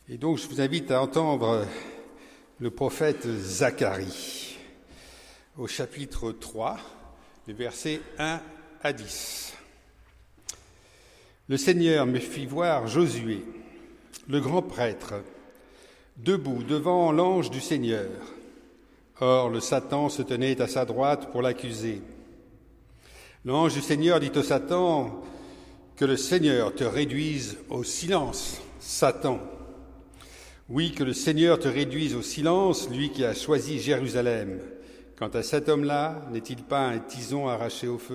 Et donc, je vous invite à entendre le prophète Zacharie au chapitre 3, les versets 1 à 10. Le Seigneur me fit voir Josué, le grand prêtre, debout devant l'ange du Seigneur. Or, le Satan se tenait à sa droite pour l'accuser. L'ange du Seigneur dit au Satan que le Seigneur te réduise au silence, Satan. Oui, que le Seigneur te réduise au silence, lui qui a choisi Jérusalem. Quant à cet homme-là, n'est-il pas un tison arraché au feu ?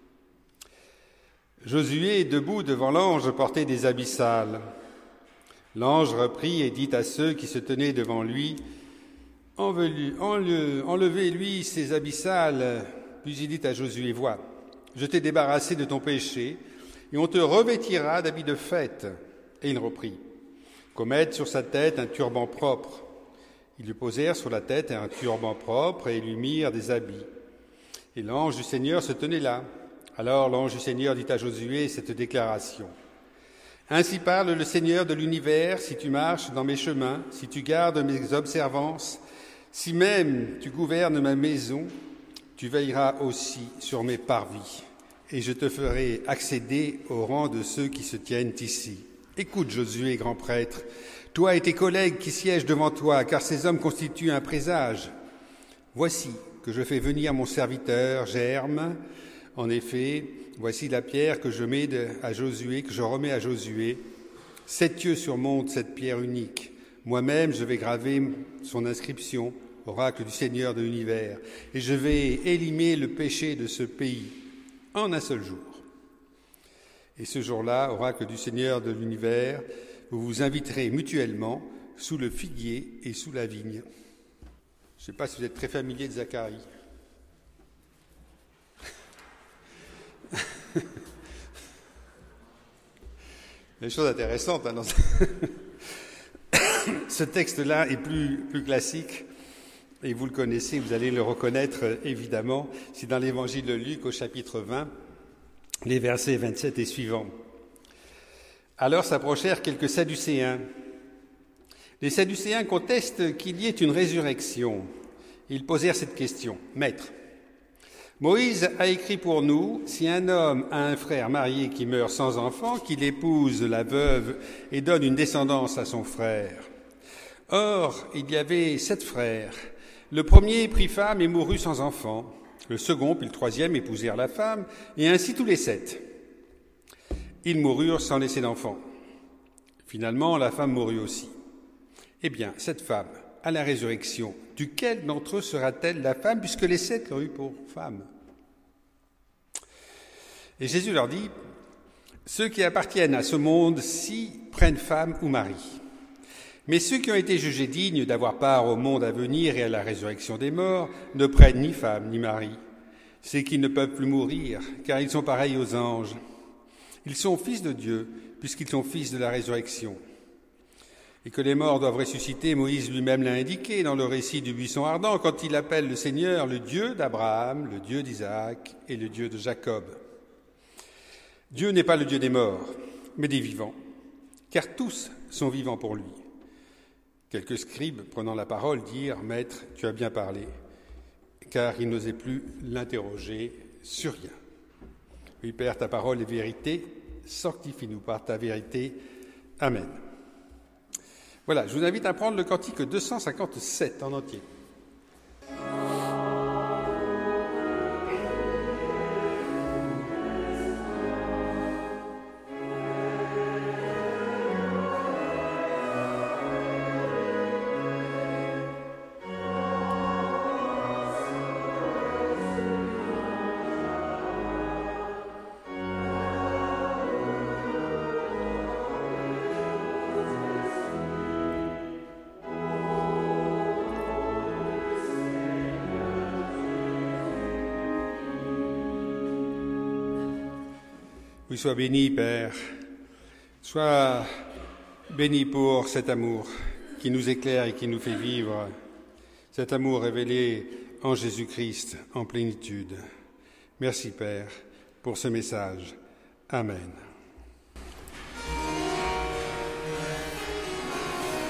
Josué, debout devant l'ange, portait des habits sales. L'ange reprit et dit à ceux qui se tenaient devant lui, « Enlevez-lui ses habits sales. » Puis il dit à Josué, « Vois, je t'ai débarrassé de ton péché, et on te revêtira d'habits de fête. » Et il reprit, « Qu'on mette sur sa tête un turban propre. » Ils lui posèrent sur la tête un turban propre et lui mirent des habits. Et l'ange du Seigneur se tenait là. Alors l'ange du Seigneur dit à Josué cette déclaration. « Ainsi parle le Seigneur de l'univers, si tu marches dans mes chemins, si tu gardes mes observances, si même tu gouvernes ma maison, tu veilleras aussi sur mes parvis, et je te ferai accéder au rang de ceux qui se tiennent ici. Écoute, Josué, grand prêtre, toi et tes collègues qui siègent devant toi, car ces hommes constituent un présage. Voici que je fais venir mon serviteur, Germe. En effet, voici la pierre que je remets à Josué. 7 yeux surmontent cette pierre unique. Moi-même, je vais graver son inscription, oracle du Seigneur de l'univers, et je vais éliminer le péché de ce pays en un seul jour. Et ce jour-là, oracle du Seigneur de l'univers, vous vous inviterez mutuellement sous le figuier et sous la vigne. Je ne sais pas si vous êtes très familier de Zacharie. Les choses intéressantes dans ce texte-là est plus classique, et vous le connaissez, vous allez le reconnaître évidemment, c'est dans l'évangile de Luc au chapitre 20, les versets 27 et suivants. Alors s'approchèrent quelques Sadducéens. Les Sadducéens contestent qu'il y ait une résurrection. Ils posèrent cette question. « Maître, Moïse a écrit pour nous, si un homme a un frère marié qui meurt sans enfant, qu'il épouse la veuve et donne une descendance à son frère. Or, il y avait 7 frères. Le premier prit femme et mourut sans enfant. Le second puis le troisième épousèrent la femme, et ainsi tous les 7. Ils moururent sans laisser d'enfant. Finalement, la femme mourut aussi. Eh bien, cette femme, à la résurrection, duquel d'entre eux sera-t-elle la femme, puisque les 7 l'ont eue pour femme ? Et Jésus leur dit, ceux qui appartiennent à ce monde-ci prennent femme ou mari. Mais ceux qui ont été jugés dignes d'avoir part au monde à venir et à la résurrection des morts ne prennent ni femme ni mari. C'est qu'ils ne peuvent plus mourir, car ils sont pareils aux anges. Ils sont fils de Dieu, puisqu'ils sont fils de la résurrection. Et que les morts doivent ressusciter, Moïse lui-même l'a indiqué dans le récit du buisson ardent, quand il appelle le Seigneur le Dieu d'Abraham, le Dieu d'Isaac et le Dieu de Jacob. Dieu n'est pas le Dieu des morts, mais des vivants, car tous sont vivants pour lui. Quelques scribes, prenant la parole, dirent « Maître, tu as bien parlé », car ils n'osaient plus l'interroger sur rien. Oui, Père, ta parole est vérité, sanctifie-nous par ta vérité. Amen. Voilà, je vous invite à prendre le cantique 257 en entier. Oui, sois béni, Père, sois béni pour cet amour qui nous éclaire et qui nous fait vivre, cet amour révélé en Jésus-Christ en plénitude. Merci, Père, pour ce message. Amen.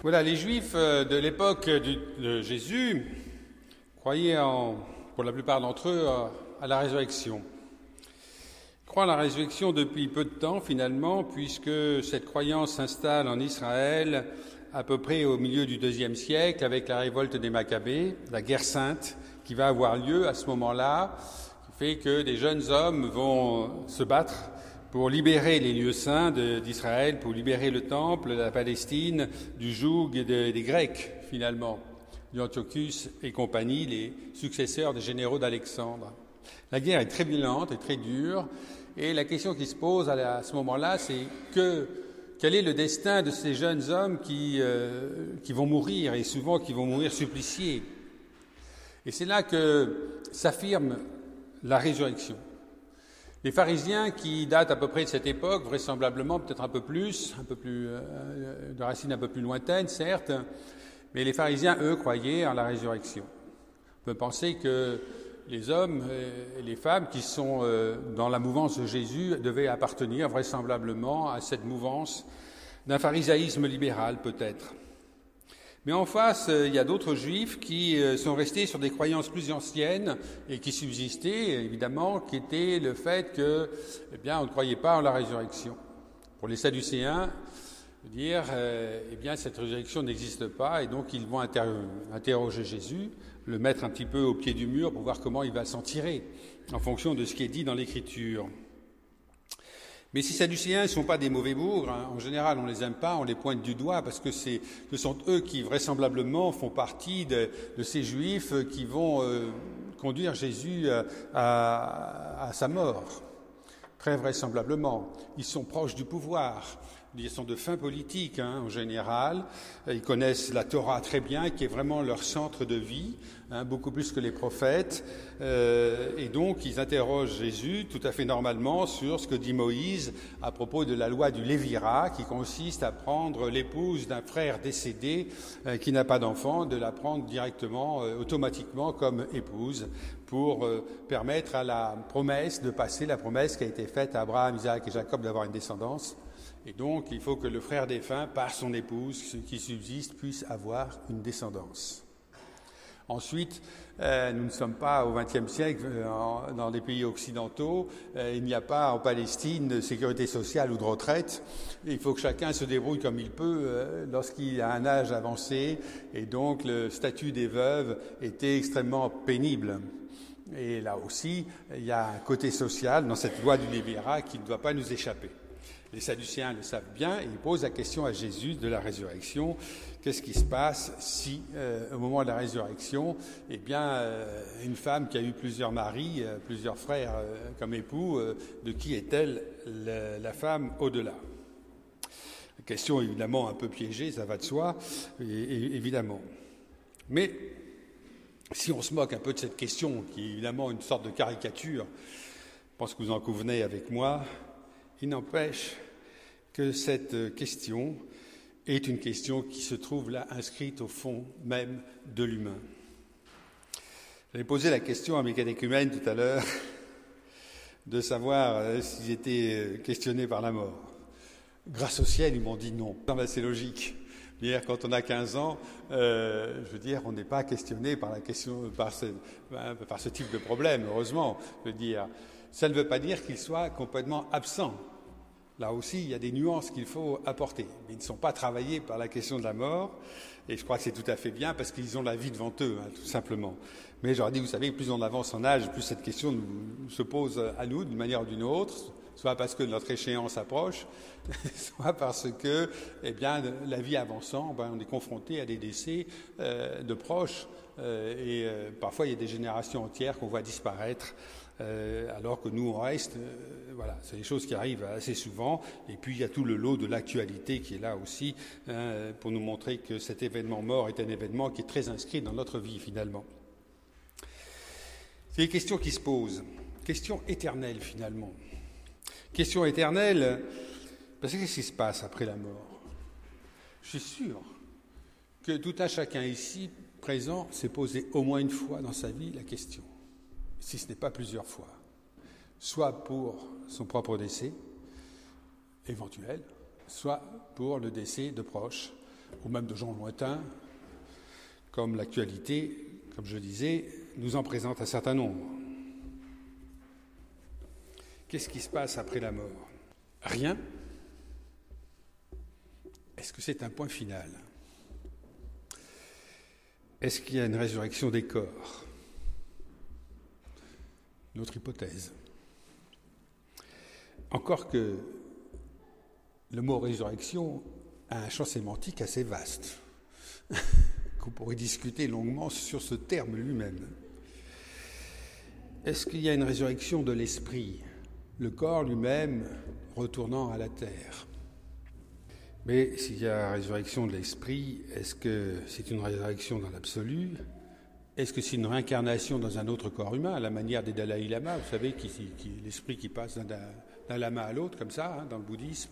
Voilà, les Juifs de l'époque de Jésus croyaient pour la plupart d'entre eux à la résurrection. Ils croient à la résurrection depuis peu de temps finalement, puisque cette croyance s'installe en Israël à peu près au milieu du IIe siècle avec la révolte des Maccabées, la guerre sainte qui va avoir lieu à ce moment-là, qui fait que des jeunes hommes vont se battre pour libérer les lieux saints d'Israël, pour libérer le temple, la Palestine, du joug des Grecs, finalement, d'Antiochus et compagnie, les successeurs des généraux d'Alexandre. La guerre est très violente et très dure, et la question qui se pose à ce moment-là, c'est quel est le destin de ces jeunes hommes qui vont mourir, et souvent qui vont mourir suppliciés. Et c'est là que s'affirme la résurrection. Les pharisiens, qui datent à peu près de cette époque, vraisemblablement peut-être un peu plus de racines un peu plus lointaines, certes, mais les pharisiens, eux, croyaient en la résurrection. On peut penser que les hommes et les femmes qui sont dans la mouvance de Jésus devaient appartenir vraisemblablement à cette mouvance d'un pharisaïsme libéral, peut-être. Mais en face, il y a d'autres juifs qui sont restés sur des croyances plus anciennes et qui subsistaient, évidemment, qui était le fait que, on ne croyait pas en la résurrection. Pour les sadducéens, cette résurrection n'existe pas, et donc ils vont interroger Jésus, le mettre un petit peu au pied du mur pour voir comment il va s'en tirer, en fonction de ce qui est dit dans l'Écriture. Mais ces Sadducéens ne sont pas des mauvais bougres, en général on les aime pas, on les pointe du doigt, parce que ce sont eux qui vraisemblablement font partie de ces Juifs qui vont conduire Jésus à sa mort, très vraisemblablement. Ils sont proches du pouvoir. Ils sont de fins politiques en général, ils connaissent la Torah très bien, qui est vraiment leur centre de vie, beaucoup plus que les prophètes, et donc ils interrogent Jésus tout à fait normalement sur ce que dit Moïse à propos de la loi du Lévira, qui consiste à prendre l'épouse d'un frère décédé qui n'a pas d'enfant, de la prendre directement, automatiquement comme épouse, pour permettre à la promesse de passer, la promesse qui a été faite à Abraham, Isaac et Jacob d'avoir une descendance. Et donc, il faut que le frère défunt, par son épouse, ce qui subsiste, puisse avoir une descendance. Ensuite, nous ne sommes pas au XXe siècle dans les pays occidentaux. Il n'y a pas en Palestine de sécurité sociale ou de retraite. Il faut que chacun se débrouille comme il peut lorsqu'il a un âge avancé. Et donc, le statut des veuves était extrêmement pénible. Et là aussi, il y a un côté social dans cette loi du Lévira qui ne doit pas nous échapper. Les Sadducéens le savent bien et ils posent la question à Jésus de la résurrection. Qu'est-ce qui se passe si, au moment de la résurrection, une femme qui a eu plusieurs maris, plusieurs frères comme époux, de qui est-elle la femme au-delà ? Question évidemment un peu piégée, ça va de soi, évidemment. Mais si on se moque un peu de cette question, qui est évidemment une sorte de caricature, je pense que vous en convenez avec moi, il n'empêche que cette question est une question qui se trouve là inscrite au fond même de l'humain. J'avais posé la question à mes catéchumènes tout à l'heure de savoir s'ils étaient questionnés par la mort. Grâce au ciel, ils m'ont dit non. C'est logique. Quand on a 15 ans, on n'est pas questionné par ce type de problème, heureusement. Ça ne veut pas dire qu'ils soient complètement absents. Là aussi, il y a des nuances qu'il faut apporter. Mais ils ne sont pas travaillés par la question de la mort, et je crois que c'est tout à fait bien, parce qu'ils ont la vie devant eux, tout simplement. Mais je leur dis, vous savez, plus on avance en âge, plus cette question se pose à nous, d'une manière ou d'une autre, soit parce que notre échéance approche, soit parce que, la vie avançant, on est confronté à des décès de proches, et parfois il y a des générations entières qu'on voit disparaître, alors que nous on reste, c'est des choses qui arrivent assez souvent. Et puis il y a tout le lot de l'actualité qui est là aussi, pour nous montrer que cet événement mort est un événement qui est très inscrit dans notre vie finalement. C'est les questions qui se posent, questions éternelles finalement. Question éternelle, parce que qu'est-ce qui se passe après la mort ? Je suis sûr que tout un chacun ici présent s'est posé au moins une fois dans sa vie la question, si ce n'est pas plusieurs fois, soit pour son propre décès éventuel, soit pour le décès de proches, ou même de gens lointains, comme l'actualité, comme je disais, nous en présente un certain nombre. Qu'est-ce qui se passe après la mort? Rien. Est-ce que c'est un point final? Est-ce qu'il y a une résurrection des corps? Notre hypothèse. Encore que le mot résurrection a un champ sémantique assez vaste, qu'on pourrait discuter longuement sur ce terme lui-même. Est-ce qu'il y a une résurrection de l'esprit, le corps lui-même retournant à la terre? Mais s'il y a résurrection de l'esprit, est-ce que c'est une résurrection dans l'absolu? Est-ce que c'est une réincarnation dans un autre corps humain, à la manière des Dalai Lama, vous savez, l'esprit qui passe d'un lama à l'autre, comme ça, dans le bouddhisme?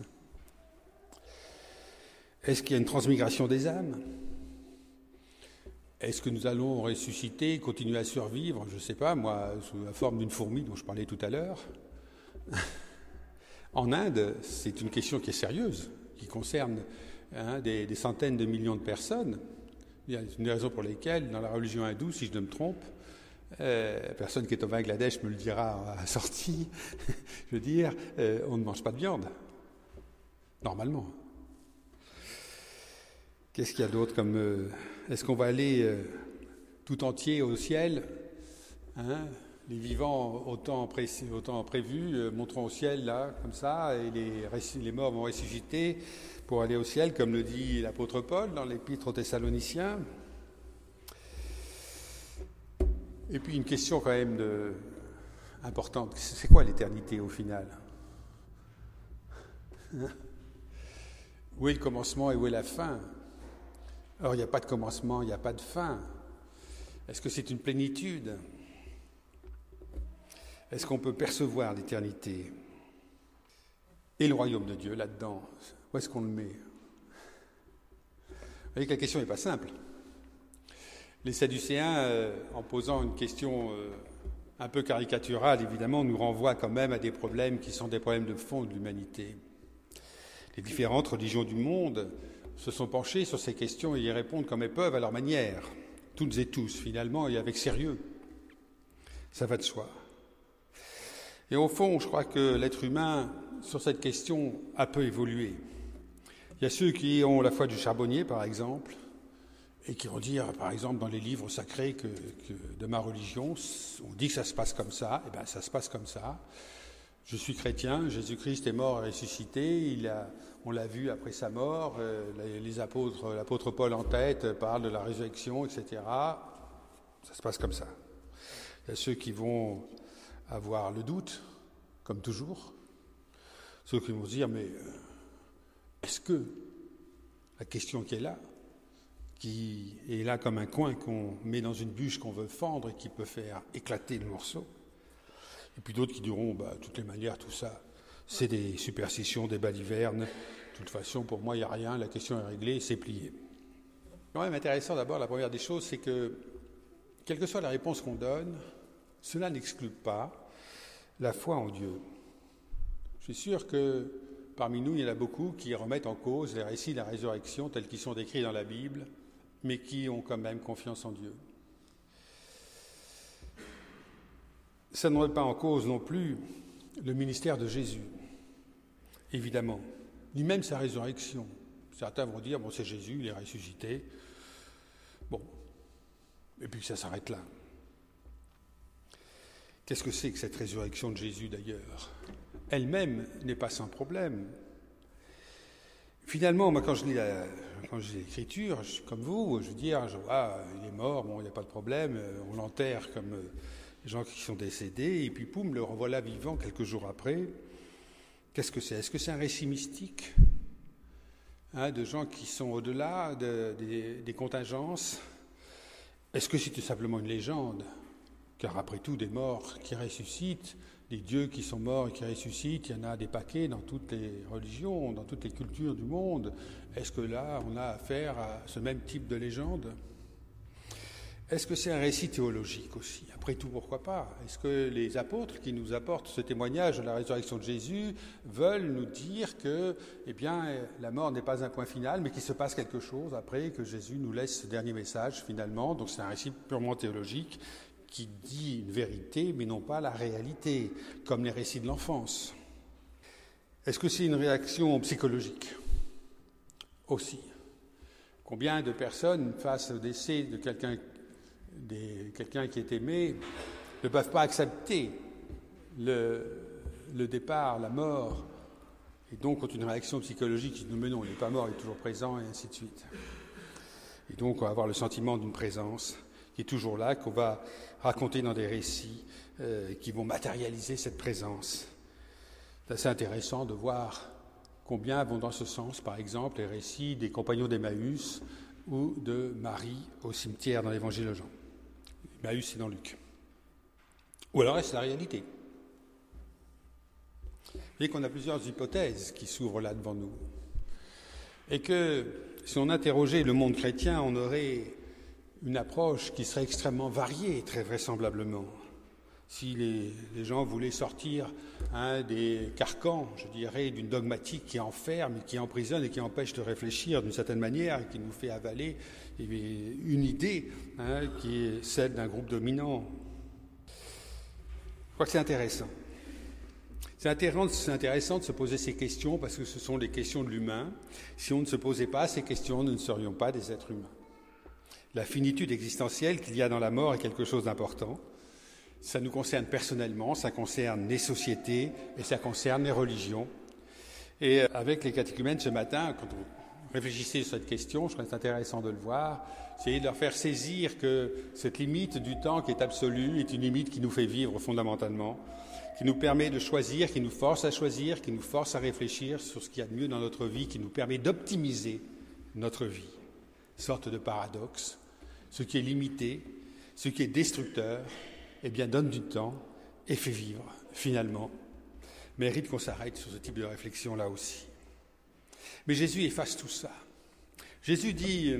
Est-ce qu'il y a une transmigration des âmes? Est-ce que nous allons ressusciter, continuer à survivre, je ne sais pas, moi, sous la forme d'une fourmi dont je parlais tout à l'heure? En Inde, c'est une question qui est sérieuse, qui concerne des centaines de millions de personnes. Il y a une des raisons pour lesquelles, dans la religion hindoue, si je ne me trompe, personne qui est au Bangladesh me le dira à la sortie, je veux dire, on ne mange pas de viande, normalement. Qu'est-ce qu'il y a d'autre comme... est-ce qu'on va aller tout entier au ciel? Les vivants, autant prévu, monteront au ciel, là, comme ça, et les morts vont ressusciter pour aller au ciel, comme le dit l'apôtre Paul dans l'Épître aux Thessaloniciens. Et puis une question quand même importante, c'est quoi l'éternité au final? Où est le commencement et où est la fin? Alors il n'y a pas de commencement, il n'y a pas de fin. Est-ce que c'est une plénitude? Est-ce qu'on peut percevoir l'éternité? Et le royaume de Dieu là-dedans, où est-ce qu'on le met? Vous voyez que la question n'est pas simple. Les Sadducéens, en posant une question un peu caricaturale, évidemment, nous renvoient quand même à des problèmes qui sont des problèmes de fond de l'humanité. Les différentes religions du monde se sont penchées sur ces questions et y répondent comme elles peuvent à leur manière, toutes et tous, finalement, et avec sérieux. Ça va de soi. Et au fond, je crois que l'être humain, sur cette question, a peu évolué. Il y a ceux qui ont la foi du charbonnier, par exemple, et qui vont dire, par exemple, dans les livres sacrés que de ma religion, on dit que ça se passe comme ça, et bien ça se passe comme ça. Je suis chrétien, Jésus-Christ est mort et ressuscité, on l'a vu après sa mort, l'apôtre Paul en tête parle de la résurrection, etc. Ça se passe comme ça. Il y a ceux qui vont avoir le doute, comme toujours. Ceux qui vont se dire, mais est-ce que la question qui est là comme un coin qu'on met dans une bûche qu'on veut fendre et qui peut faire éclater le morceau? Et puis d'autres qui diront, de toutes les manières, tout ça, c'est des superstitions, des balivernes. De toute façon, pour moi, il n'y a rien, la question est réglée, c'est plié. Quand même intéressant d'abord, la première des choses, c'est que, quelle que soit la réponse qu'on donne, cela n'exclut pas la foi en Dieu. Je suis sûr que parmi nous, il y en a beaucoup qui remettent en cause les récits de la résurrection tels qu'ils sont décrits dans la Bible, mais qui ont quand même confiance en Dieu. Ça ne remet pas en cause non plus le ministère de Jésus, évidemment, ni même sa résurrection. Certains vont dire, c'est Jésus, il est ressuscité. Et puis ça s'arrête là. Qu'est-ce que c'est que cette résurrection de Jésus d'ailleurs? Elle-même n'est pas sans problème. Finalement, moi, quand je lis l'Écriture, je suis comme vous, je veux dire, il est mort, il n'y a pas de problème, on l'enterre comme les gens qui sont décédés, et puis poum, le revoilà vivant quelques jours après. Qu'est-ce que c'est? Est-ce que c'est un récit mystique de gens qui sont au-delà des contingences? Est-ce que c'est tout simplement une légende? Car après tout, des morts qui ressuscitent, des dieux qui sont morts et qui ressuscitent, il y en a des paquets dans toutes les religions, dans toutes les cultures du monde. Est-ce que là, on a affaire à ce même type de légende? Est-ce que c'est un récit théologique aussi? Après tout, pourquoi pas? Est-ce que les apôtres qui nous apportent ce témoignage de la résurrection de Jésus veulent nous dire que, la mort n'est pas un point final, mais qu'il se passe quelque chose après que Jésus nous laisse ce dernier message finalement? Donc c'est un récit purement théologique qui dit une vérité, mais non pas la réalité, comme les récits de l'enfance. Est-ce que c'est une réaction psychologique? Aussi. Combien de personnes, face au décès de quelqu'un qui est aimé, ne peuvent pas accepter le départ, la mort, et donc ont une réaction psychologique qui dit « mais non, il n'est pas mort, il est toujours présent », et ainsi de suite. Et donc on va avoir le sentiment d'une présence qui est toujours là, qu'on va raconter dans des récits qui vont matérialiser cette présence. C'est assez intéressant de voir combien vont dans ce sens, par exemple, les récits des compagnons d'Emmaüs ou de Marie au cimetière dans l'Évangile de Jean. Emmaüs, c'est dans Luc. Ou alors est-ce la réalité? Vous voyez qu'on a plusieurs hypothèses qui s'ouvrent là devant nous. Et que si on interrogeait le monde chrétien, on aurait une approche qui serait extrêmement variée, très vraisemblablement. Si les gens voulaient sortir des carcans, je dirais, d'une dogmatique qui enferme, qui emprisonne et qui empêche de réfléchir d'une certaine manière et qui nous fait avaler une idée qui est celle d'un groupe dominant. Je crois que c'est intéressant. C'est intéressant de se poser ces questions parce que ce sont les questions de l'humain. Si on ne se posait pas ces questions, nous ne serions pas des êtres humains. La finitude existentielle qu'il y a dans la mort est quelque chose d'important. Ça nous concerne personnellement, ça concerne les sociétés et ça concerne les religions. Et avec les catéchumènes ce matin, quand on réfléchissait sur cette question, je crois que c'est intéressant de le voir, c'est de leur faire saisir que cette limite du temps qui est absolue est une limite qui nous fait vivre fondamentalement, qui nous permet de choisir, qui nous force à choisir, qui nous force à réfléchir sur ce qu'il y a de mieux dans notre vie, qui nous permet d'optimiser notre vie. Sorte de paradoxe. Ce qui est limité, ce qui est destructeur, donne du temps et fait vivre, finalement. Mérite qu'on s'arrête sur ce type de réflexion-là aussi. Mais Jésus efface tout ça. Jésus dit,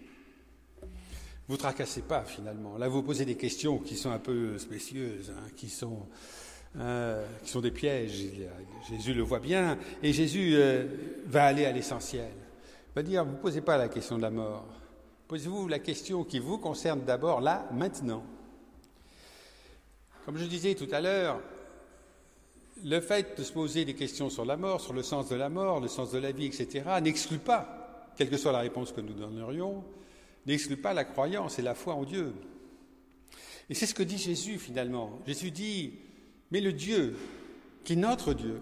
vous tracassez pas, finalement. Là, vous posez des questions qui sont un peu spécieuses, qui sont des pièges. Jésus le voit bien, et Jésus va aller à l'essentiel. Il va dire, vous ne posez pas la question de la mort. Posez-vous la question qui vous concerne d'abord, là, maintenant. Comme je disais tout à l'heure, le fait de se poser des questions sur la mort, sur le sens de la mort, le sens de la vie, etc., n'exclut pas, quelle que soit la réponse que nous donnerions, n'exclut pas la croyance et la foi en Dieu. Et c'est ce que dit Jésus finalement. Jésus dit, mais le Dieu, qui est notre Dieu,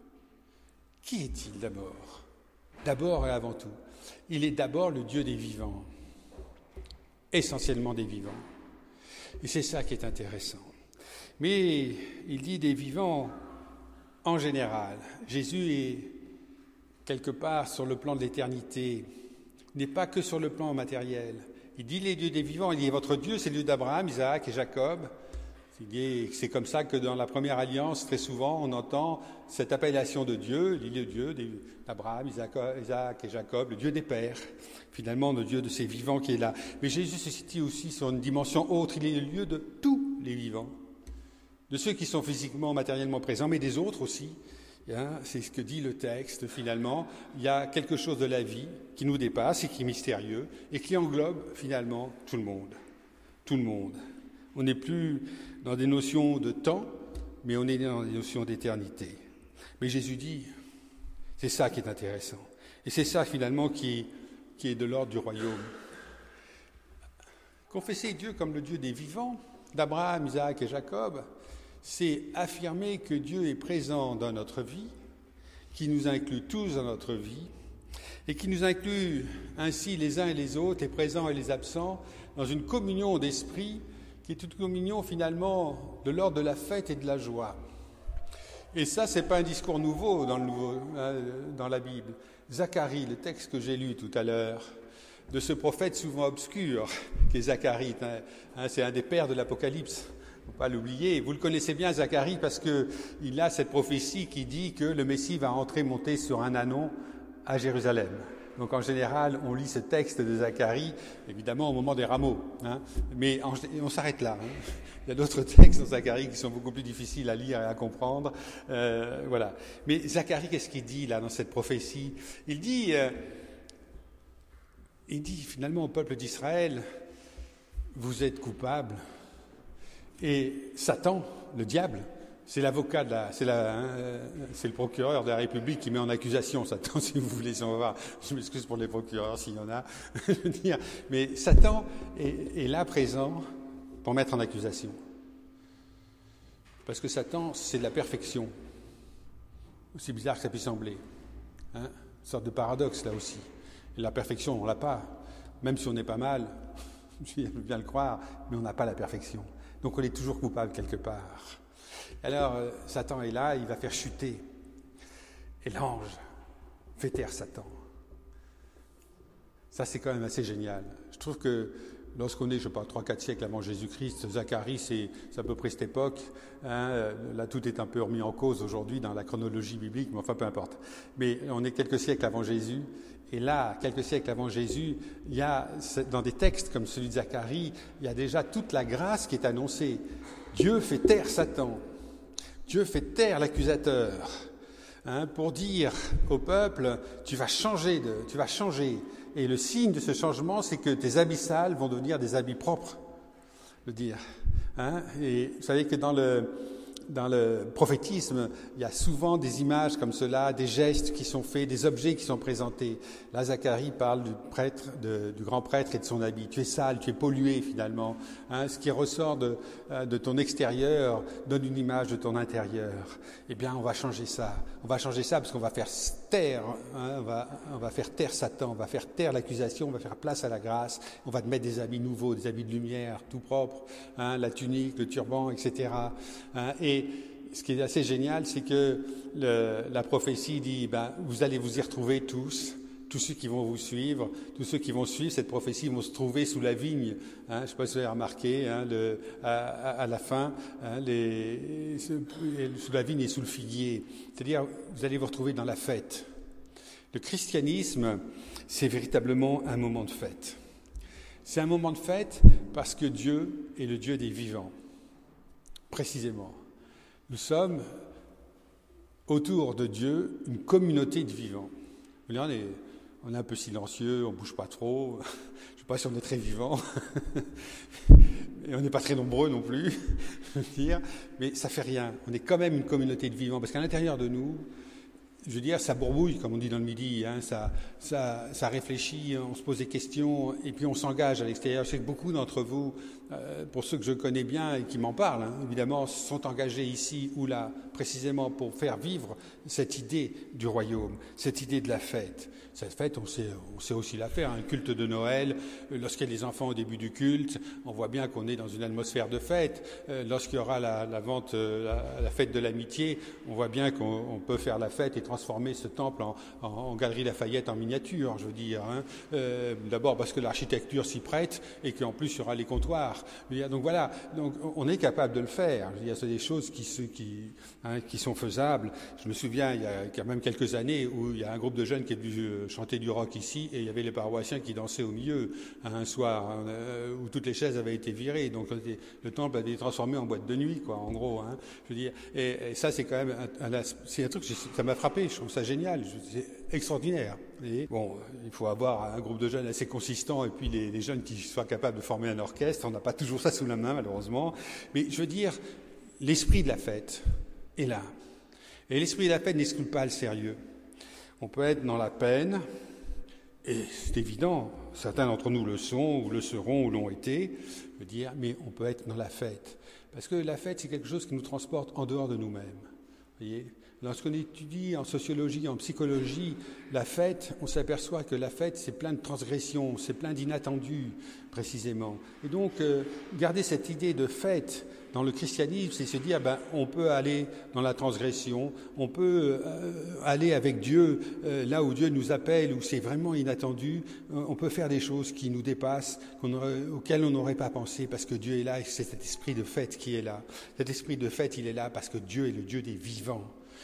qui est-il d'abord? D'abord et avant tout, il est d'abord le Dieu des vivants, essentiellement des vivants. Et c'est ça qui est intéressant. Mais il dit des vivants en général. Jésus est quelque part sur le plan de l'éternité, n'est pas que sur le plan matériel. Il dit les dieux des vivants, il dit votre Dieu, c'est le Dieu d'Abraham, Isaac et Jacob. C'est comme ça que dans la première alliance, très souvent, on entend cette appellation de Dieu, il est le Dieu d'Abraham, Isaac et Jacob, le Dieu des pères, finalement le Dieu de ces vivants qui est là. Mais Jésus se situe aussi sur une dimension autre, il est le lieu de tous les vivants, de ceux qui sont physiquement, matériellement présents, mais des autres aussi. C'est ce que dit le texte finalement. Il y a quelque chose de la vie qui nous dépasse et qui est mystérieux et qui englobe finalement tout le monde. Tout le monde. On n'est plus dans des notions de temps, mais on est dans des notions d'éternité. Mais Jésus dit, c'est ça qui est intéressant. Et c'est ça finalement qui est de l'ordre du royaume. Confesser Dieu comme le Dieu des vivants, d'Abraham, Isaac et Jacob, c'est affirmer que Dieu est présent dans notre vie, qui nous inclut tous dans notre vie, et qui nous inclut ainsi les uns et les autres, les présents et les absents, dans une communion d'esprit qui est une communion finalement de l'ordre de la fête et de la joie. Et ça, c'est pas un discours nouveau dans la Bible. Zacharie, le texte que j'ai lu tout à l'heure, de ce prophète souvent obscur, qui est Zacharie, c'est un des pères de l'Apocalypse. Il ne faut pas l'oublier. Vous le connaissez bien, Zacharie, parce qu'il a cette prophétie qui dit que le Messie va monter sur un ânon à Jérusalem. Donc en général, on lit ce texte de Zacharie, évidemment, au moment des rameaux. Hein. Mais on s'arrête là. Hein. Il y a d'autres textes dans Zacharie qui sont beaucoup plus difficiles à lire et à comprendre. Voilà. Mais Zacharie, qu'est-ce qu'il dit là dans cette prophétie ? Il dit finalement au peuple d'Israël, vous êtes coupables. Et Satan, le diable, c'est l'avocat, c'est le procureur de la République qui met en accusation Satan, si vous voulez, si on va voir. Je m'excuse pour les procureurs s'il y en a. Je veux dire, mais Satan est là présent pour mettre en accusation. Parce que Satan, c'est de la perfection. Aussi bizarre que ça puisse sembler. Hein, une sorte de paradoxe là aussi. Et la perfection, on ne l'a pas. Même si on n'est pas mal, je veux bien le croire, mais on n'a pas la perfection. Donc on est toujours coupable quelque part. Alors Satan est là, il va faire chuter. Et l'ange fait taire Satan. Ça, c'est quand même assez génial. Je trouve que lorsqu'on est, je ne sais pas, 3-4 siècles avant Jésus-Christ, Zacharie, c'est à peu près cette époque. Hein, là, tout est un peu remis en cause aujourd'hui dans la chronologie biblique, mais enfin, peu importe. Mais on est quelques siècles avant Jésus. Et là, quelques siècles avant Jésus, il y a, dans des textes comme celui de Zacharie, il y a déjà toute la grâce qui est annoncée. Dieu fait taire Satan. Dieu fait taire l'accusateur. Hein, pour dire au peuple, tu vas changer. Et le signe de ce changement, c'est que tes habits sales vont devenir des habits propres. Le dire. Hein, et vous savez que dans le prophétisme, il y a souvent des images comme cela, des gestes qui sont faits, des objets qui sont présentés. Là, Zacharie parle du grand prêtre et de son habit. Tu es sale, tu es pollué finalement. Hein, ce qui ressort de ton extérieur donne une image de ton intérieur. Eh bien, on va changer ça. On va changer ça parce qu'on va faire taire, hein, on va faire taire Satan, on va faire taire l'accusation, on va faire place à la grâce. On va te mettre des habits nouveaux, des habits de lumière, tout propres, hein, la tunique, le turban, etc. Hein, et ce qui est assez génial, c'est que la prophétie dit, vous allez vous y retrouver tous ceux qui vont vous suivre, tous ceux qui vont suivre cette prophétie vont se trouver sous la vigne. Hein, je ne sais pas si vous avez remarqué, hein, à la fin, hein, sous la vigne et sous le figuier. C'est-à-dire, vous allez vous retrouver dans la fête. Le christianisme, c'est véritablement un moment de fête. C'est un moment de fête parce que Dieu est le Dieu des vivants, précisément. Nous sommes, autour de Dieu, une communauté de vivants. On est un peu silencieux, on ne bouge pas trop, je ne sais pas si on est très vivant, et on n'est pas très nombreux non plus, je veux dire, mais ça ne fait rien. On est quand même une communauté de vivants, parce qu'à l'intérieur de nous, je veux dire, ça bourbouille, comme on dit dans le Midi, hein, ça réfléchit, on se pose des questions, et puis on s'engage à l'extérieur. Je sais que beaucoup d'entre vous, pour ceux que je connais bien et qui m'en parlent, hein, évidemment, sont engagés ici ou là, précisément pour faire vivre cette idée du royaume, cette idée de la fête. Cette fête, on sait aussi la faire, un culte de Noël. Lorsqu'il y a des enfants au début du culte, on voit bien qu'on est dans une atmosphère de fête. Lorsqu'il y aura la fête de l'amitié, on voit bien qu'on peut faire la fête et transformer ce temple en galerie Lafayette en miniature, je veux dire. Hein. D'abord parce que l'architecture s'y prête et qu'en plus il y aura les comptoirs. Donc voilà, donc on est capable de le faire. Je veux dire, c'est des choses qui sont faisables. Je me souviens, il y a quand même quelques années, où il y a un groupe de jeunes qui est venu chanter du rock ici, et il y avait les paroissiens qui dansaient au milieu, un soir où toutes les chaises avaient été virées, donc le temple a été transformé en boîte de nuit, quoi, en gros. Hein, je veux dire, et ça, c'est quand même c'est un truc, ça m'a frappé, je trouve ça génial, c'est extraordinaire. Et bon, il faut avoir un groupe de jeunes assez consistant, et puis les jeunes qui soient capables de former un orchestre. On n'a pas toujours ça sous la main, malheureusement, mais je veux dire, l'esprit de la fête est là. Et l'esprit de la fête n'exclut pas le sérieux. On peut être dans la peine, et c'est évident, certains d'entre nous le sont, ou le seront, ou l'ont été, je veux dire, mais on peut être dans la fête. Parce que la fête, c'est quelque chose qui nous transporte en dehors de nous-mêmes. Vous voyez ? Lorsqu'on étudie en sociologie, en psychologie, la fête, on s'aperçoit que la fête, c'est plein de transgressions, c'est plein d'inattendus, précisément. Et donc, garder cette idée de fête dans le christianisme, c'est se dire, on peut aller dans la transgression, on peut aller avec Dieu là où Dieu nous appelle, où c'est vraiment inattendu, on peut faire des choses qui nous dépassent, auxquelles on n'aurait pas pensé, parce que Dieu est là, et c'est cet esprit de fête qui est là. Cet esprit de fête, il est là parce que Dieu est le Dieu des vivants.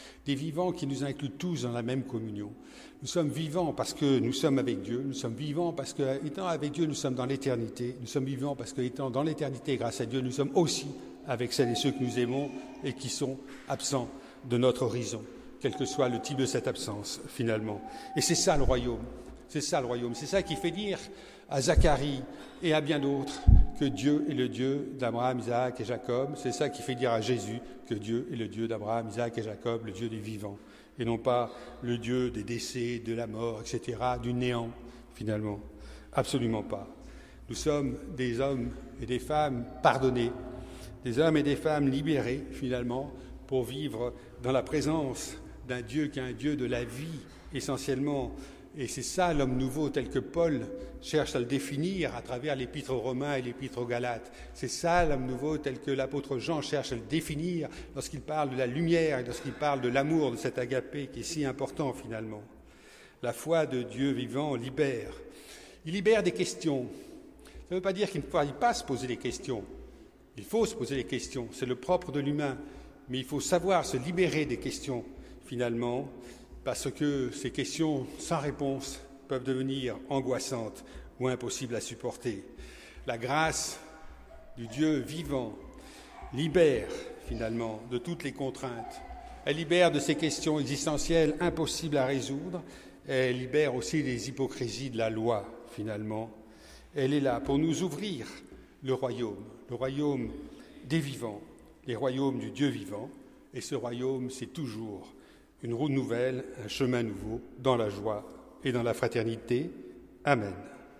des vivants qui nous incluent tous dans la même communion. Nous sommes vivants parce que nous sommes avec Dieu, nous sommes vivants parce que, étant avec Dieu, nous sommes dans l'éternité, nous sommes vivants parce que, étant dans l'éternité grâce à Dieu, nous sommes aussi avec celles et ceux que nous aimons et qui sont absents de notre horizon, quel que soit le type de cette absence, finalement. Et c'est ça le royaume. C'est ça le royaume. C'est ça qui fait dire à Zacharie et à bien d'autres que Dieu est le Dieu d'Abraham, Isaac et Jacob. C'est ça qui fait dire à Jésus que Dieu est le Dieu d'Abraham, Isaac et Jacob, le Dieu des vivants, et non pas le Dieu des décès, de la mort, etc., du néant, finalement. Absolument pas. Nous sommes des hommes et des femmes pardonnés, des hommes et des femmes libérés, finalement, pour vivre dans la présence d'un Dieu qui est un Dieu de la vie, essentiellement. Et c'est ça l'homme nouveau tel que Paul cherche à le définir à travers l'épître aux Romains et l'épître aux Galates. C'est ça l'homme nouveau tel que l'apôtre Jean cherche à le définir lorsqu'il parle de la lumière et lorsqu'il parle de l'amour de cet agapé qui est si important finalement. La foi de Dieu vivant libère. Il libère des questions. Ça ne veut pas dire qu'il ne faille pas se poser des questions. Il faut se poser des questions, c'est le propre de l'humain. Mais il faut savoir se libérer des questions finalement, parce que ces questions sans réponse peuvent devenir angoissantes ou impossibles à supporter. La grâce du Dieu vivant libère finalement de toutes les contraintes. Elle libère de ces questions existentielles impossibles à résoudre. Elle libère aussi des hypocrisies de la loi finalement. Elle est là pour nous ouvrir le royaume des vivants, les royaumes du Dieu vivant. Et ce royaume, c'est toujours une route nouvelle, un chemin nouveau, dans la joie et dans la fraternité. Amen.